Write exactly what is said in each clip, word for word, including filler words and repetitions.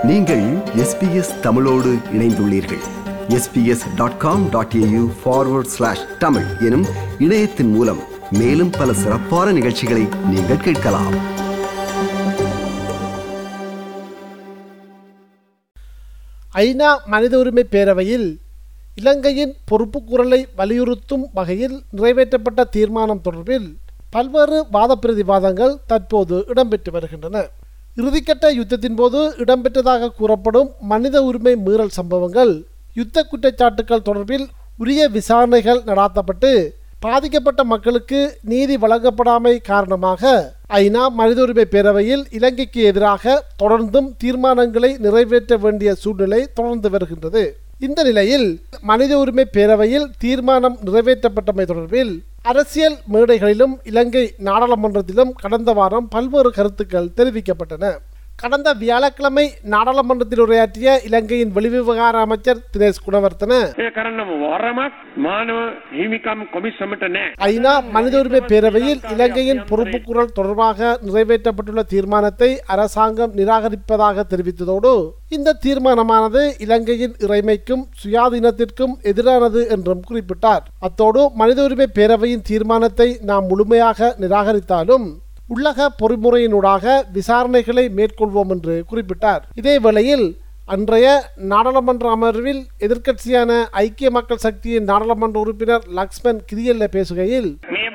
நீங்கள் S B S தமிழோடு இணைந்துள்ளீர்கள். S B S dot com dot A U forward slash Tamil எனும் இணையத்தின் மூலம் மேலும் பல சிறப்பான நிகழ்ச்சிகளை நீங்கள் கேட்கலாம். ஐநா மனித உரிமை பேரவையில் இலங்கையின் பொறுப்பு குரலை வலியுறுத்தும் வகையில் நிறைவேற்றப்பட்ட தீர்மானம் தொடர்பில் பல்வேறு வாத பிரதிவாதங்கள் தற்போது இடம்பெற்று வருகின்றன. இறுதிக்கட்ட யுத்தத்தின் போது இடம்பெற்றதாக கூறப்படும் மனித உரிமை மீறல் சம்பவங்கள், யுத்த குற்றச்சாட்டுக்கள் தொடர்பில் உரிய விசாரணைகள் நடாத்தப்பட்டு பாதிக்கப்பட்ட மக்களுக்கு நீதி வழங்கப்படாமை காரணமாக ஐநா மனித உரிமை பேரவையில் இலங்கைக்கு எதிராக தொடர்ந்தும் தீர்மானங்களை நிறைவேற்ற வேண்டிய சூழ்நிலை தொடர்ந்து வருகின்றது. இந்த நிலையில் மனித உரிமை பேரவையில் தீர்மானம் நிறைவேற்றப்பட்டமை தொடர்பில் அரசியல் மேடைகளிலும் இலங்கை நாடாளுமன்றத்திலும் கடந்த வாரம் பல்வேறு கருத்துக்கள் தெரிவிக்கப்பட்டன. கடந்த வியாழக்கிழமை நாடாளுமன்றத்தில் உரையாற்றிய இலங்கையின் வெளிவிவகார அமைச்சர் தினேஷ் குணவர்த்தன, ஐநா மனித உரிமை பேரவையில் இலங்கையின் பொறுப்பு குரல் தொடர்பாக நிறைவேற்றப்பட்டுள்ள தீர்மானத்தை அரசாங்கம் நிராகரிப்பதாக தெரிவித்ததோடு இந்த தீர்மானமானது இலங்கையின் இறைமைக்கும் சுயாதீனத்திற்கும் எதிரானது என்றும் குறிப்பிட்டார். அத்தோடு மனித உரிமை பேரவையின் தீர்மானத்தை நாம் முழுமையாக நிராகரித்தாலும் உள்ளக பொறிமுறையினூடாக விசாரணைகளை மேற்கொள்வோம் என்று குறிப்பிட்டார். இதே வேளையில் அன்றைய நாடாளுமன்ற அமர்வில் எதிர்க்கட்சியான ஐக்கிய மக்கள் சக்தியின் நாடாளுமன்ற உறுப்பினர் லக்ஷ்மன் கிரியல்ல பேசுகையில்,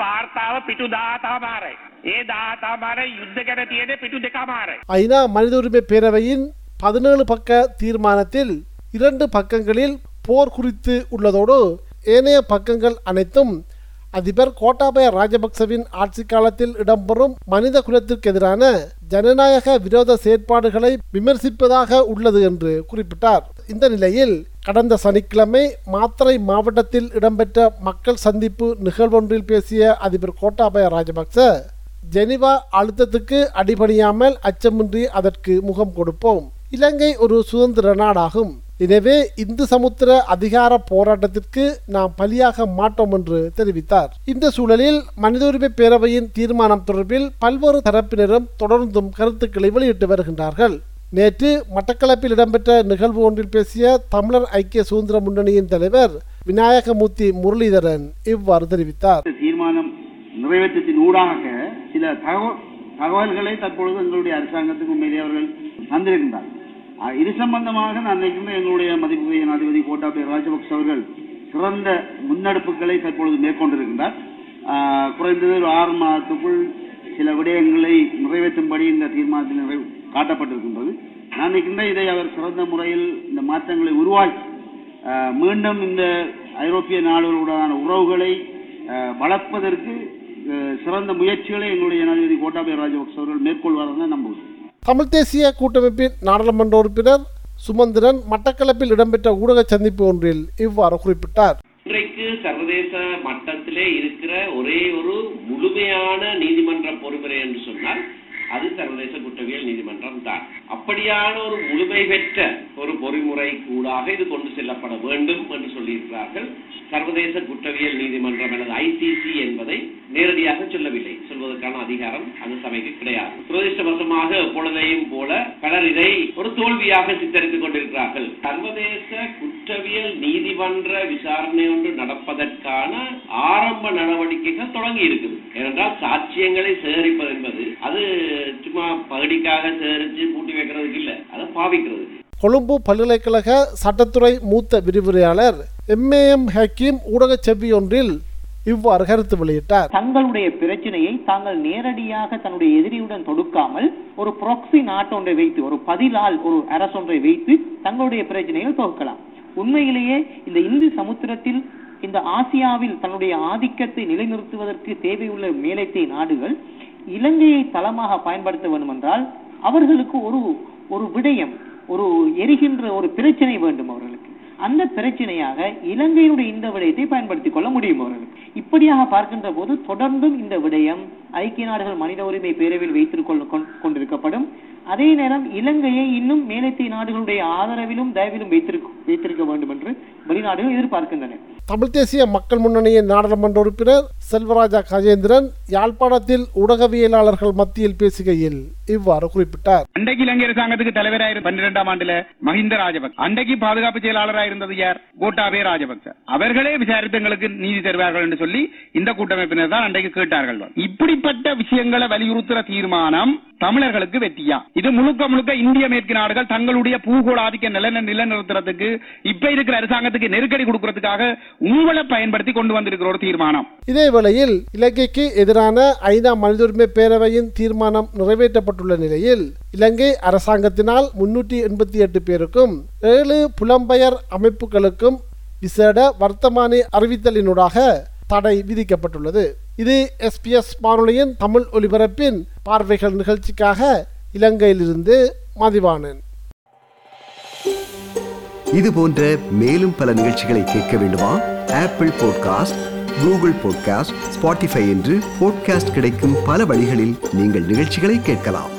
ஐநா மனித உரிமை பேரவையின் பதினேழு பக்க தீர்மானத்தில் இரண்டு பக்கங்களில் போர் குறித்து உள்ளதோடு ஏனைய பக்கங்கள் அனைத்தும் அதிபர் கோட்டாபய ராஜபக்சவின் ஆட்சி காலத்தில் இடம்பெறும் மனித குலத்திற்கு எதிரான ஜனநாயக விரோத செயற்பாடுகளை விமர்சிப்பதாக உள்ளது என்று குறிப்பிட்டார். இந்த நிலையில் கடந்த சனிக்கிழமை மாத்தறை மாவட்டத்தில் இடம்பெற்ற மக்கள் சந்திப்பு நிகழ்வொன்றில் பேசிய அதிபர் கோட்டாபய ராஜபக்ச, ஜெனிவா அழுத்தத்துக்கு அடிபணியாமல் அச்சமின்றி அதற்கு முகம் கொடுப்போம். இலங்கை ஒரு சுதந்திர நாடாகும். எனவே இந்து சமுத்திர அதிகார போராட்டத்திற்கு நாம் பலியாக மாட்டோம் என்று தெரிவித்தார். இந்த சூழலில் மனித உரிமை பேரவையின் தீர்மானம் தொடர்பில் பல்வேறு தரப்பினரும் தொடர்ந்தும் கருத்துக்களை வெளியிட்டு வருகின்றார்கள். நேற்று மட்டக்களப்பில் இடம்பெற்ற நிகழ்வு ஒன்றில் பேசிய தமிழர் ஐக்கிய சுதந்திர முன்னணியின் தலைவர் விநாயகமூர்த்தி முரளிதரன் இவ்வாறு தெரிவித்தார். தீர்மானம் நிறைவேற்றத்தின் ஊடாக சில தகவல்களை தற்பொழுது எங்களுடைய அரசாங்கத்துக்கு உண்மையிலே அவர்கள் தந்திருக்கின்றார்கள். இது சம்பந்தமாக நான் நினைக்கின்ற எங்களுடைய மதிப்புடைய ஜனாதிபதி கோட்டாபய ராஜபக்ச அவர்கள் சிறந்த முன்னெடுப்புகளை தற்பொழுது மேற்கொண்டிருக்கின்றார். குறைந்தது ஒரு ஆறு மாதத்துக்குள் சில விடயங்களை நிறைவேற்றும்படி இந்த தீர்மானத்தில் நிறைவு காட்டப்பட்டிருக்கின்றது. நான் நினைக்கின்ற இதை அவர் சிறந்த முறையில் இந்த மாற்றங்களை உருவாக்கி மீண்டும் இந்த ஐரோப்பிய நாடுகளுடனான உறவுகளை வளர்ப்பதற்கு சிறந்த முயற்சிகளை எங்களுடைய ஜனாதிபதி கோட்டாபய ராஜபக்ச அவர்கள் மேற்கொள்வார்கள் நம்புகிறேன். தமிழ் தேசிய கூட்டமைப்பின் நாடாளுமன்ற உறுப்பினர் சுமந்திரன் மட்டக்களப்பில் இடம்பெற்ற ஊடக சந்திப்பு ஒன்றில் இவ்வாறு குறிப்பிட்டார். இன்றைக்கு சர்வதேச மட்டத்திலே இருக்கிற ஒரே ஒரு முழுமையான நீதிமன்ற பொறுமுறை என்று சொன்னால் அது சர்வதேச குற்றவியல் நீதிமன்றம் தான். அப்படியான ஒரு முழுமை பெற்ற ஒரு பொறிமுறை கூடாக இது கொண்டு செல்லப்பட வேண்டும் என்று சொல்லியிருக்கிறார்கள். சர்வதேச குற்றவியல் நீதிமன்றம் அல்லது ஐ சி சி என்பதை நேரடியாக சொல்லவில்லை. சொல்வதற்கான அதிகாரம் அந்த சபைக்கு கிடையாது. துரதிருஷ்டவசமாக எப்பொழுதையும் போல பலர் இதை ஒரு தோல்வியாக சித்தரித்துக் கொண்டிருக்கிறார்கள். சர்வதேச குற்றவியல் நீதிமன்ற விசாரணை ஒன்று நடப்பதற்கான ஆரம்ப நடவடிக்கைகள் தொடங்கி இருக்குது. ஏனென்றால் சாட்சியங்களை சேகரிப்பது என்பது அது சும்மா பகுதிக்காக சேகரித்து பூட்டி வைக்கிறதுக்கு இல்லை, அதை பாவிக்கிறது. கொழும்பு பல்கலைக்கழக சட்டத்துறை மூத்த விரிவுரையாளர் எம் ஏ எம் ஹக்கீம் ஊடக செவ்வி ஒன்றில் இவ்வாறு கருத்து வெளியிட்டார். தங்களுடைய பிரச்சனையை தாங்கள் நேரடியாக தன்னுடைய எதிரியுடன் தொடுக்காமல் ஒரு ப்ராக்ஸி நாட்டொன்றை வைத்து, ஒரு பதிலால் ஒரு அரசொன்றை வைத்து தங்களுடைய பிரச்சனையை தொகுக்கலாம். உண்மையிலேயே இந்த இந்து சமுத்திரத்தில் இந்த ஆசியாவில் தன்னுடைய ஆதிக்கத்தை நிலைநிறுத்துவதற்கு தேவையுள்ள மேலைத்தே நாடுகள் இலங்கையை தளமாக பயன்படுத்த வேண்டும் என்றால் அவர்களுக்கு ஒரு ஒரு விடயம், ஒரு எரிகின்ற ஒரு பிரச்சனை வேண்டும். அவர்களுக்கு அந்த பிரச்சனையாக இலங்கையினுடைய இந்த விடயத்தை பயன்படுத்திக் கொள்ள முடியும். அவர்களுக்கு இப்படியாக பார்க்கின்ற போது தொடர்ந்தும் இந்த விடயம் ஐக்கிய நாடுகள் மனித உரிமை பேரவையில் வைத்துக் கொண்டிருக்கப்படும். அதே நேரம் இலங்கையை இன்னும் மேலத்திய நாடுகளுடைய ஆதரவிலும் தயவிலும் வைத்திருக்க வைத்திருக்க வேண்டும் என்று வெளிநாடுகள் எதிர்பார்க்கின்றன. தமிழ் தேசிய மக்கள் முன்னணியின் நாடாளுமன்ற உறுப்பினர் செல்வராஜா கஜேந்திரன் யாழ்ப்பாணத்தில் ஊடகவியலாளர்கள் மத்தியில் பேசுகையில் இவ்வாறு குறிப்பிட்டார். அன்றைக்கு இலங்கை அரசாங்கத்துக்கு தலைவராக பன்னிரெண்டாம் ஆண்டுல மஹிந்த ராஜபக்ச, அன்றைக்கு பாதுகாப்பு செயலாளராக இருந்தது யார்? கோட்டாபய ராஜபக்ச. அவர்களே விசாரித்தங்களுக்கு நீதி தருவார்கள் என்று சொல்லி இந்த கூட்டமைப்பினர் தான் அன்றைக்கு கேட்டார்கள். இப்படிப்பட்ட விஷயங்களை வலியுறுத்துற தீர்மானம் தமிழர்களுக்கு வெற்றியா? இது முழுக்க முழுக்க இந்திய மேற்கு நாடுகள் தங்களுடைய பூகோள ஆதிக்க நில நிலைநிறுத்துறதுக்கு இப்ப இருக்கிற அரசாங்கத்துக்கு நெருக்கடி கொடுக்கறதுக்காக உங்களை பயன்படுத்தி கொண்டு வந்திருக்கிற ஒரு தீர்மானம். இதே வேளையில் இலங்கைக்கு எதிரான ஐநா மனித உரிமை பேரவையின் தீர்மானம் நிறைவேற்றப்பட்டுள்ள நிலையில் இலங்கை அரசாங்கத்தினால் முன்னூற்றி எண்பத்தி எட்டு பேருக்கும் ஏழு புலம்பெயர் அமைப்புகளுக்கும் விசேட வர்த்தமானி அறிவித்தலினூடாக தடை விதிக்கப்பட்டுள்ளது. இது எஸ்பிஎஸ் வானொலியின் தமிழ் ஒலிபரப்பின் பார்வைகள் நிகழ்ச்சிக்காக இலங்கையிலிருந்து மதிவானன். இது போன்ற மேலும் பல நிகழ்ச்சிகளை கேட்க வேண்டுமா? Apple podcast, Google podcast, Spotify என்று பாட்காஸ்ட் கிடைக்கும் பல வழிகளில் நீங்கள் நிகழ்ச்சிகளை கேட்கலாம்.